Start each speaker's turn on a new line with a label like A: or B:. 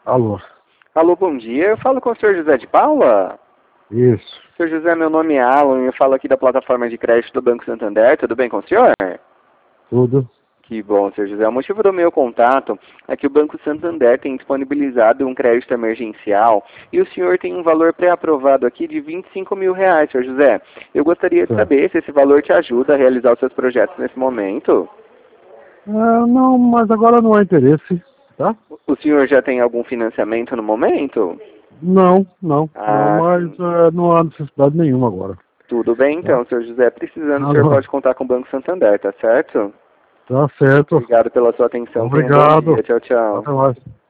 A: Alô,
B: Alô, bom dia. Eu falo com o senhor José de Paula?
A: isso,
B: Senhor José, meu nome é Alan e eu falo aqui da plataforma de crédito do Banco Santander. Tudo bem com o senhor?
A: tudo.
B: Que bom, senhor José. O motivo do meu contato é que o Banco Santander tem disponibilizado um crédito emergencial e o senhor tem um valor pré-aprovado aqui de R$ 25.000, senhor José. Eu gostaria de
A: Certo.
B: saber se esse valor te ajuda a realizar os seus projetos nesse momento.
A: Não, mas agora não há interesse, tá?
B: O senhor já tem algum financiamento no momento?
A: Não,
B: Ah,
A: mas
B: sim.
A: não há necessidade nenhuma agora,
B: Tudo bem
A: tá?
B: então, senhor José. Precisando, o senhor
A: Alô,
B: pode contar com o Banco Santander, tá certo?
A: tá certo.
B: Obrigado pela sua atenção. Tenha um bom
A: Obrigado.
B: dia. Tchau, tchau.
A: Até mais.